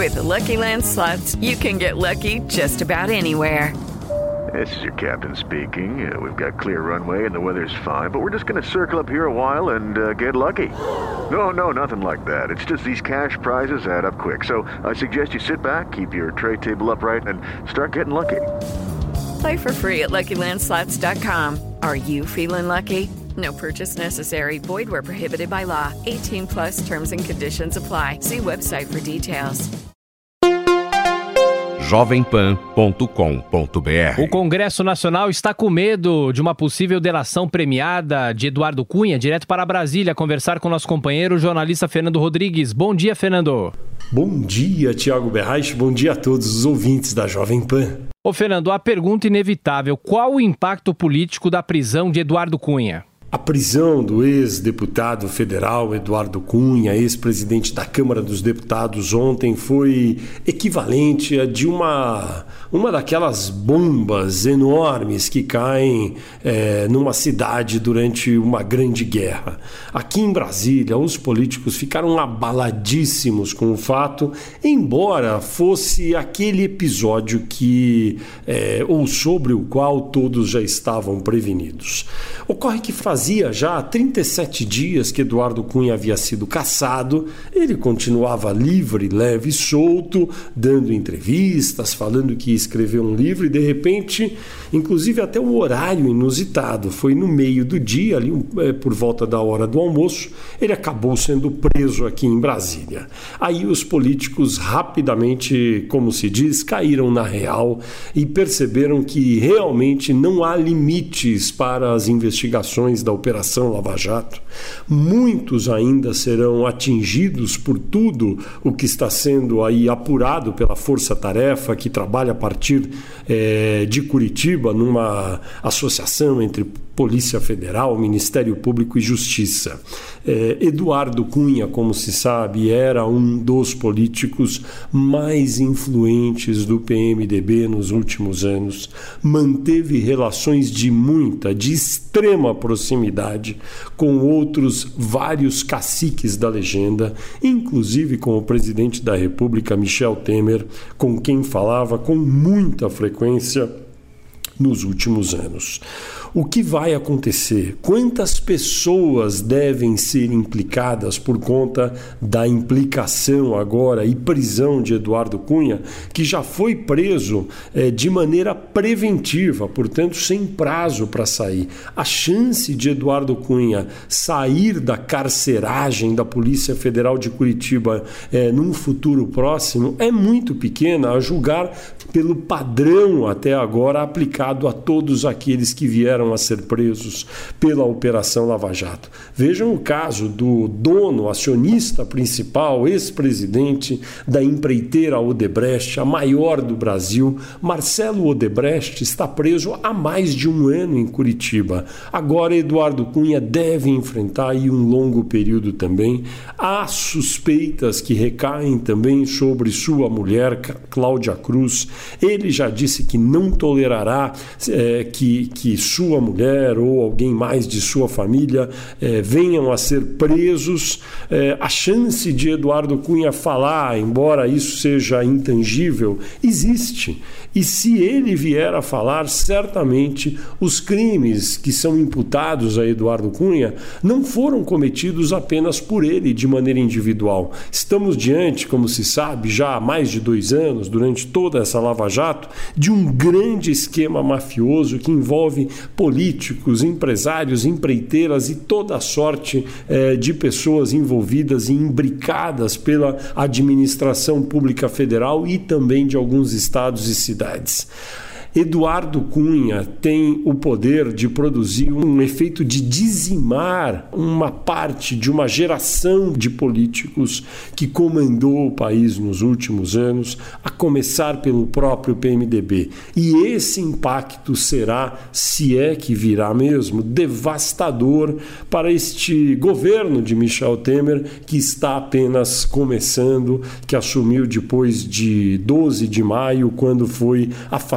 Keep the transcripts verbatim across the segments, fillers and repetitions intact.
With the Lucky Land Slots, you can get lucky just about anywhere. This is your captain speaking. Uh, we've got clear runway and the weather's fine, but we're just going to circle up here a while and uh, get lucky. No, no, nothing like that. It's just these cash prizes add up quick. So I suggest you sit back, keep your tray table upright, and start getting lucky. Play for free at Lucky Land Slots dot com. Are you feeling lucky? No purchase necessary. Void where prohibited by law. eighteen plus terms and conditions apply. See website for details. jovem pan ponto com ponto b r. O Congresso Nacional está com medo de uma possível delação premiada de Eduardo Cunha, direto para Brasília, conversar com nosso companheiro, o jornalista Fernando Rodrigues. Bom dia, Fernando. Bom dia, Tiago Berraich. Bom dia a todos os ouvintes da Jovem Pan. Ô, Fernando, a pergunta inevitável: qual o impacto político da prisão de Eduardo Cunha? A prisão do ex-deputado federal Eduardo Cunha, ex-presidente da Câmara dos Deputados, ontem foi equivalente a de uma, uma daquelas bombas enormes que caem é, numa cidade durante uma grande guerra. Aqui em Brasília, os políticos ficaram abaladíssimos com o fato, embora fosse aquele episódio que, é, ou sobre o qual todos já estavam prevenidos. Ocorre que faz Fazia já trinta e sete dias que Eduardo Cunha havia sido cassado. Ele continuava livre, leve e solto, dando entrevistas, falando que ia escrever um livro e, de repente, inclusive até um horário inusitado, foi no meio do dia, ali por volta da hora do almoço, ele acabou sendo preso aqui em Brasília. Aí os políticos rapidamente, como se diz, caíram na real e perceberam que realmente não há limites para as investigações da Operação Lava Jato. Muitos ainda serão atingidos por tudo o que está sendo aí apurado pela Força Tarefa, que trabalha a partir é, de Curitiba, numa associação entre Polícia Federal, Ministério Público e Justiça. É, Eduardo Cunha, como se sabe, era um dos políticos mais influentes do P M D B nos últimos anos. Manteve relações de muita, de extrema proximidade com outros vários caciques da legenda, inclusive com o presidente da República, Michel Temer, com quem falava com muita frequência nos últimos anos. O que vai acontecer? Quantas pessoas devem ser implicadas por conta da implicação agora e prisão de Eduardo Cunha, que já foi preso é, de maneira preventiva, portanto sem prazo para sair? A chance de Eduardo Cunha sair da carceragem da Polícia Federal de Curitiba é, num futuro próximo é muito pequena, a julgar pelo padrão até agora aplicado a todos aqueles que vieram a ser presos pela Operação Lava Jato. Vejam o caso do dono, acionista principal, ex-presidente da empreiteira Odebrecht, a maior do Brasil. Marcelo Odebrecht está preso há mais de um ano em Curitiba. Agora Eduardo Cunha deve enfrentar aí um longo período também. Há suspeitas que recaem também sobre sua mulher, Cláudia Cruz. Ele já disse que não tolerará é, que, que sua mulher ou alguém mais de sua família é, venham a ser presos. É, a chance de Eduardo Cunha falar, embora isso seja intangível, existe. E se ele vier a falar, certamente os crimes que são imputados a Eduardo Cunha não foram cometidos apenas por ele de maneira individual. Estamos diante, como se sabe, já há mais de dois anos, durante toda essa Lava Jato, de um grande esquema mafioso que envolve políticos, empresários, empreiteiras e toda a sorte eh, de pessoas envolvidas e imbricadas pela administração pública federal e também de alguns estados e cidades. Eduardo Cunha tem o poder de produzir um efeito de dizimar uma parte de uma geração de políticos que comandou o país nos últimos anos, a começar pelo próprio P M D B. E esse impacto será, se é que virá mesmo, devastador para este governo de Michel Temer, que está apenas começando, que assumiu depois de doze de maio, quando foi afastado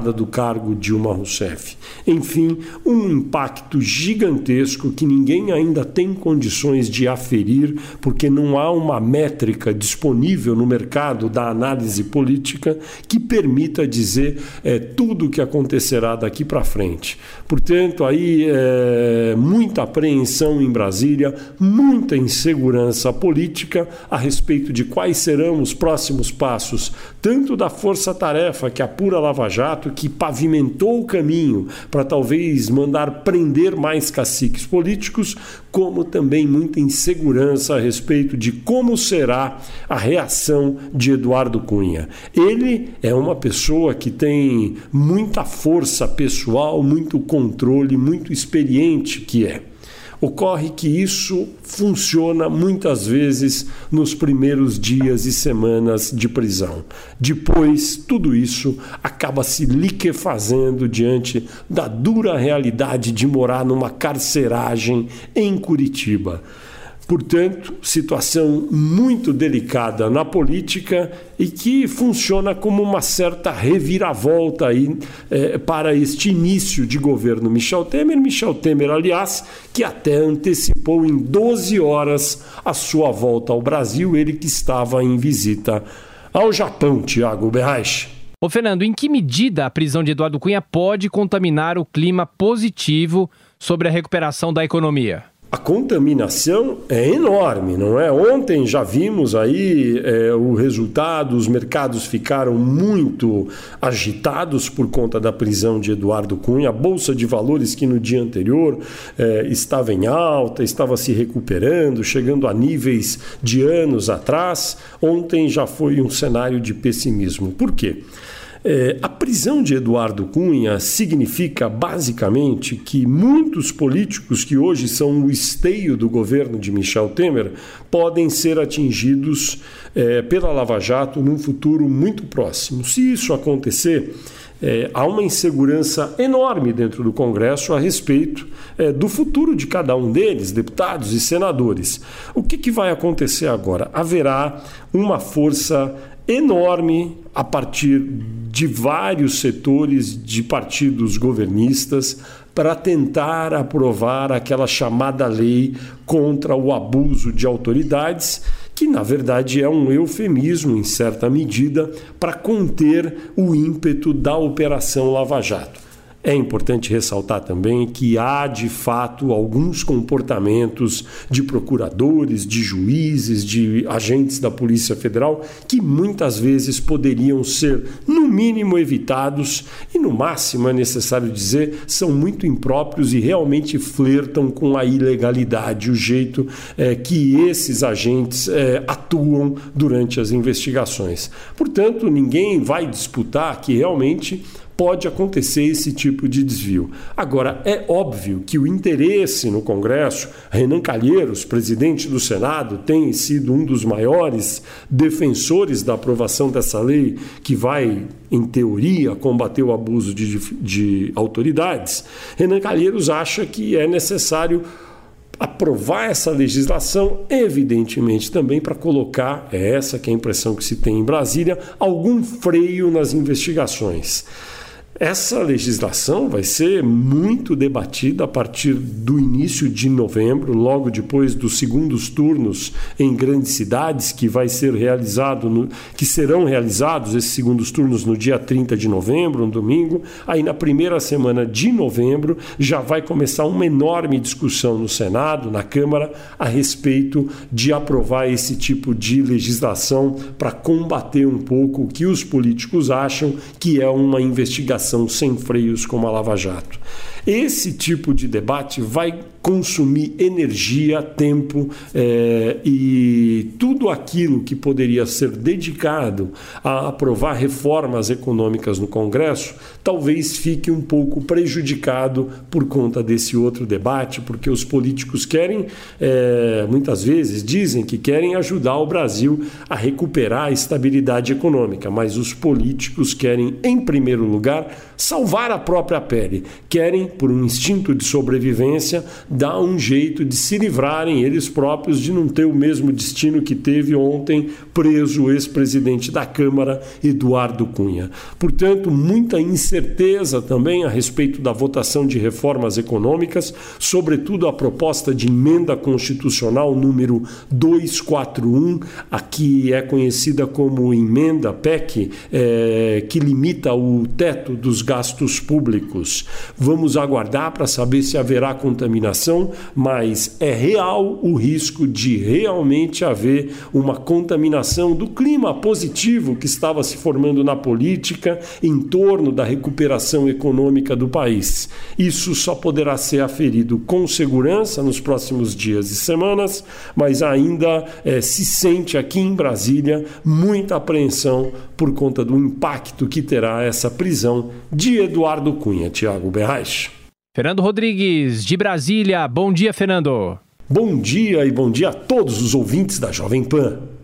retirada do cargo Dilma Rousseff. Enfim, um impacto gigantesco que ninguém ainda tem condições de aferir, porque não há uma métrica disponível no mercado da análise política que permita dizer é, tudo o que acontecerá daqui para frente. Portanto, aí é, muita apreensão em Brasília, muita insegurança política a respeito de quais serão os próximos passos, tanto da força-tarefa que apura a Lava Jato, que pavimentou o caminho para talvez mandar prender mais caciques políticos, como também muita insegurança a respeito de como será a reação de Eduardo Cunha. Ele é uma pessoa que tem muita força pessoal, muito controle, muito experiente que é. Ocorre que isso funciona muitas vezes nos primeiros dias e semanas de prisão. Depois, tudo isso acaba se liquefazendo diante da dura realidade de morar numa carceragem em Curitiba. Portanto, situação muito delicada na política e que funciona como uma certa reviravolta aí, é, para este início de governo Michel Temer. Michel Temer, aliás, que até antecipou em doze horas a sua volta ao Brasil, ele que estava em visita ao Japão, Tiago Berraich. Ô Fernando, em que medida a prisão de Eduardo Cunha pode contaminar o clima positivo sobre a recuperação da economia? A contaminação é enorme, não é? Ontem já vimos aí é, o resultado, os mercados ficaram muito agitados por conta da prisão de Eduardo Cunha. A Bolsa de Valores, que no dia anterior é, estava em alta, estava se recuperando, chegando a níveis de anos atrás, ontem já foi um cenário de pessimismo. Por quê? É, a prisão de Eduardo Cunha significa basicamente que muitos políticos que hoje são o esteio do governo de Michel Temer podem ser atingidos é, pela Lava Jato num futuro muito próximo. Se isso acontecer, é, há uma insegurança enorme dentro do Congresso a respeito é, do futuro de cada um deles, deputados e senadores. O que, que vai acontecer agora? Haverá uma força enorme a partir de vários setores de partidos governistas para tentar aprovar aquela chamada lei contra o abuso de autoridades, que na verdade é um eufemismo, em certa medida, para conter o ímpeto da Operação Lava Jato. É importante ressaltar também que há, de fato, alguns comportamentos de procuradores, de juízes, de agentes da Polícia Federal que muitas vezes poderiam ser, no mínimo, evitados e, no máximo, é necessário dizer, são muito impróprios e realmente flertam com a ilegalidade, o jeito é, que esses agentes é, atuam durante as investigações. Portanto, ninguém vai disputar que realmente pode acontecer esse tipo de desvio. Agora, é óbvio que o interesse no Congresso, Renan Calheiros, presidente do Senado, tem sido um dos maiores defensores da aprovação dessa lei, que vai, em teoria, combater o abuso de, de autoridades. Renan Calheiros acha que é necessário aprovar essa legislação, evidentemente também para colocar, é essa que é a impressão que se tem em Brasília, algum freio nas investigações. Essa legislação vai ser muito debatida a partir do início de novembro, logo depois dos segundos turnos em grandes cidades, que vai ser realizado no, que serão realizados esses segundos turnos no dia trinta de novembro, um domingo. Aí na primeira semana de novembro já vai começar uma enorme discussão no Senado, na Câmara, a respeito de aprovar esse tipo de legislação para combater um pouco o que os políticos acham que é uma investigação sem freios como a Lava Jato. Esse tipo de debate vai consumir energia, tempo é, e tudo aquilo que poderia ser dedicado a aprovar reformas econômicas no Congresso talvez fique um pouco prejudicado por conta desse outro debate, porque os políticos querem, é, muitas vezes dizem que querem ajudar o Brasil a recuperar a estabilidade econômica, mas os políticos querem, em primeiro lugar, salvar a própria pele, querem por um instinto de sobrevivência, dar um jeito de se livrarem eles próprios de não ter o mesmo destino que teve ontem preso o ex-presidente da Câmara, Eduardo Cunha. Portanto, muita incerteza também a respeito da votação de reformas econômicas, sobretudo a proposta de emenda constitucional número duzentos e quarenta e um, a que é conhecida como emenda P E C, é, que limita o teto dos gastos públicos. Vamos aguardar para saber se haverá contaminação, mas é real o risco de realmente haver uma contaminação do clima positivo que estava se formando na política em torno da recuperação econômica do país. Isso só poderá ser aferido com segurança nos próximos dias e semanas, mas ainda é, se sente aqui em Brasília muita apreensão por conta do impacto que terá essa prisão de Eduardo Cunha. Tiago Berraich. Fernando Rodrigues, de Brasília. Bom dia, Fernando. Bom dia e bom dia a todos os ouvintes da Jovem Pan.